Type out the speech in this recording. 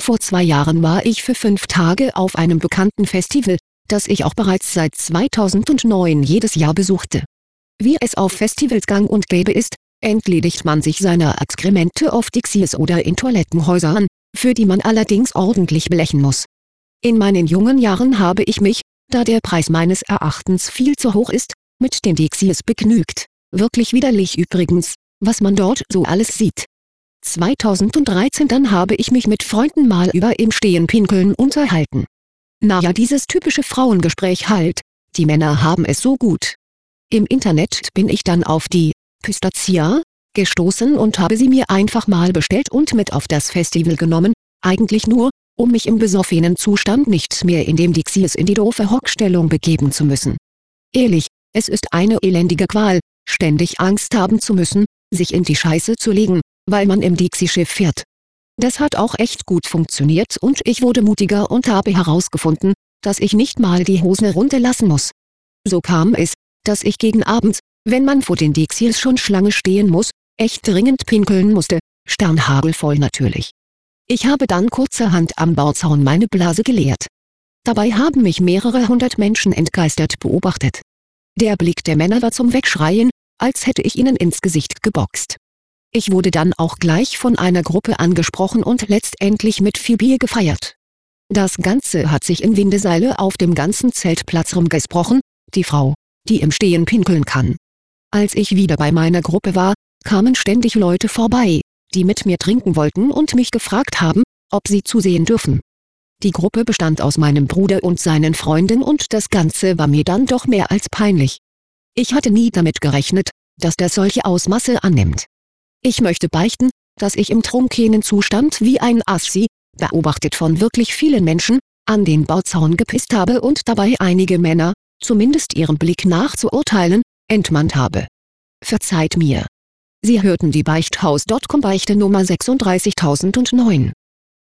Vor 2 Jahren war ich für 5 Tage auf einem bekannten Festival, das ich auch bereits seit 2009 jedes Jahr besuchte. Wie es auf Festivals gang und gäbe ist, entledigt man sich seiner Exkremente auf Dixies oder in Toilettenhäusern, für die man allerdings ordentlich blechen muss. In meinen jungen Jahren habe ich mich, da der Preis meines Erachtens viel zu hoch ist, mit den Dixies begnügt. Wirklich widerlich übrigens, was man dort so alles sieht. 2013 dann habe ich mich mit Freunden mal über im Stehen pinkeln unterhalten. Naja, dieses typische Frauengespräch halt, die Männer haben es so gut. Im Internet bin ich dann auf die Pistazia gestoßen und habe sie mir einfach mal bestellt und mit auf das Festival genommen, eigentlich nur, um mich im besoffenen Zustand nicht mehr in dem Dixies in die doofe Hockstellung begeben zu müssen. Ehrlich, es ist eine elendige Qual, ständig Angst haben zu müssen, sich in die Scheiße zu legen, weil man im Dixie-Schiff fährt. Das hat auch echt gut funktioniert und ich wurde mutiger und habe herausgefunden, dass ich nicht mal die Hosen runterlassen muss. So kam es, dass ich gegen Abend, wenn man vor den Dixies schon Schlange stehen muss, echt dringend pinkeln musste, sternhagelvoll natürlich. Ich habe dann kurzerhand am Bauzaun meine Blase geleert. Dabei haben mich mehrere hundert Menschen entgeistert beobachtet. Der Blick der Männer war zum Wegschreien, als hätte ich ihnen ins Gesicht geboxt. Ich wurde dann auch gleich von einer Gruppe angesprochen und letztendlich mit viel Bier gefeiert. Das Ganze hat sich in Windeseile auf dem ganzen Zeltplatz rumgesprochen, die Frau, die im Stehen pinkeln kann. Als ich wieder bei meiner Gruppe war, kamen ständig Leute vorbei, die mit mir trinken wollten und mich gefragt haben, ob sie zusehen dürfen. Die Gruppe bestand aus meinem Bruder und seinen Freunden und das Ganze war mir dann doch mehr als peinlich. Ich hatte nie damit gerechnet, dass das solche Ausmaße annimmt. Ich möchte beichten, dass ich im trunkenen Zustand wie ein Assi, beobachtet von wirklich vielen Menschen, an den Bauzaun gepisst habe und dabei einige Männer, zumindest ihrem Blick nach zu urteilen, entmannt habe. Verzeiht mir. Sie hörten die Beichthaus.com Beichte Nummer 36009.